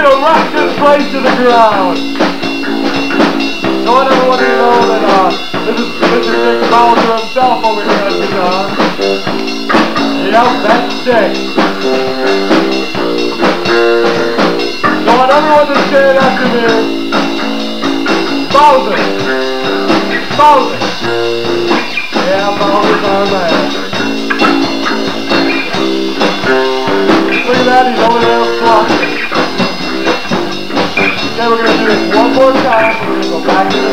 gonna rock this place to the ground. So I want everyone to know that this is Mr. Dick Bowser himself over here on guitar. Yep, that's Dick. So I want everyone to say it after me. Bowser. Bowser. Yeah, Bowser's our man. Look at that, he's over there flopping. Okay, we're going to do this one more time. We're going to go back to the